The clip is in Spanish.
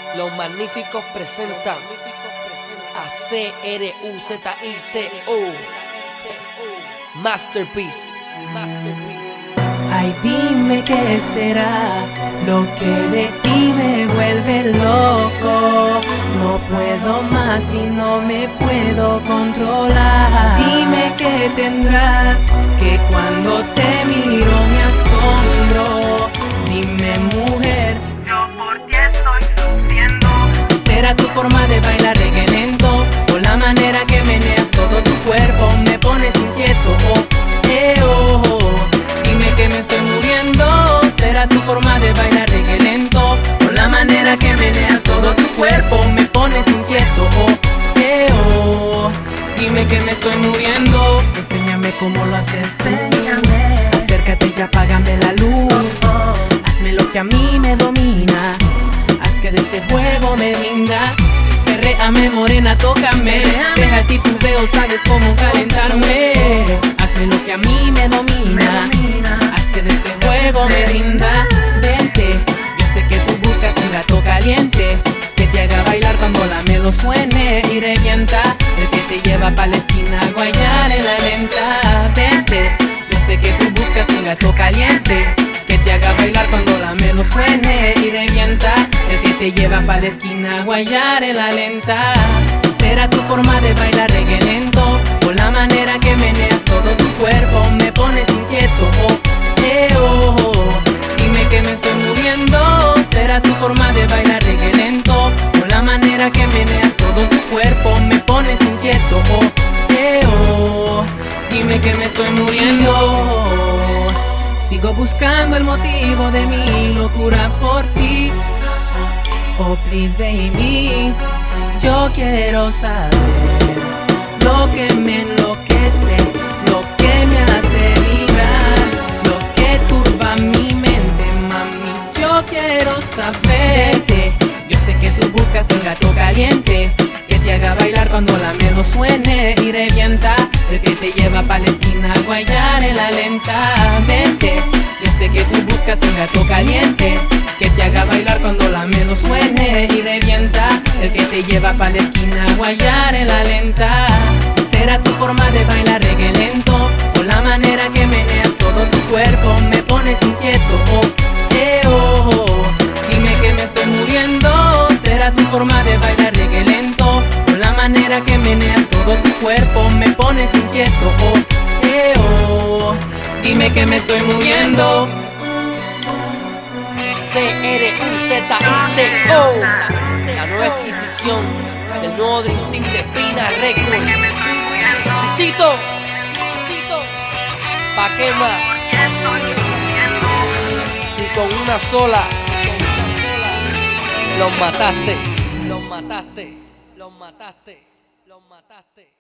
Los Magníficos presentan a CRUZITO Masterpiece. Ay, dime qué será lo que de ti me vuelve loco. No puedo más y no me puedo controlar. Dime qué tendrás, que cuando te miro me asombro. Dime, mujer, yo por ti estoy sufriendo. ¿será tu forma de bailar reggae lento? O la manera que meneas todo tu cuerpo me pones inquieto? Dime que me estoy muriendo. ¿Será tu forma de bailar reggae lento? O la manera que meneas todo tu cuerpo me pones inquieto? Dime que me estoy muriendo. Enséñame cómo lo haces tú. Acércate y apágame la luz. Hazme lo que a mí me domina. Haz que de este juego me rinda. Perréame, morena, tócame. Deja a ti tu veo, sabes cómo calentarme. Hazme lo que a mí me domina. Haz que de este juego me rinda. Vente, yo sé que tú buscas un gato caliente que te haga bailar cuando la melo suene y revienta. El que te lleva pa' la esquina a guayar en la lenta. Vente, yo sé que tú buscas un gato caliente que te haga bailar cuando la melo suene y revienta. El que te lleva pa' la esquina a guayar en la lenta. ¿Será tu forma de bailar reggae lento? O la manera que meneas todo tu cuerpo me pones inquieto? Dime que me estoy muriendo. ¿Será tu forma de bailar reggae lento? O la manera que meneas todo tu cuerpo me pones inquieto? Dime que me estoy muriendo. Sigo buscando el motivo de mi locura por ti. Oh, please, baby, yo quiero saber lo que me enloquece, lo que me hace vibrar, lo que turba mi mente, mami. Yo quiero saberte. Yo sé que tú buscas un gato caliente que te haga bailar cuando la melo suene y revienta. El que te lleva pa' la esquina a guayar en la lenta. Vente, yo sé que tú buscas un gato caliente que te haga bailar cuando la melo suene y revienta. El que te lleva pa' la esquina a guayar en la lenta. ¿Será tu forma de bailar reggae lento? O la manera que meneas todo tu cuerpo me pones inquieto? Dime que me estoy muriendo. ¿Será tu forma de bailar reggae lento? O la manera que meneas todo tu cuerpo me pones inquieto? Dime que me estoy muriendo. CRUZITO, la nueva adquisición del nuevo Dream Team de Pina Record. Cito, pa' qué más. Si con una sola los mataste.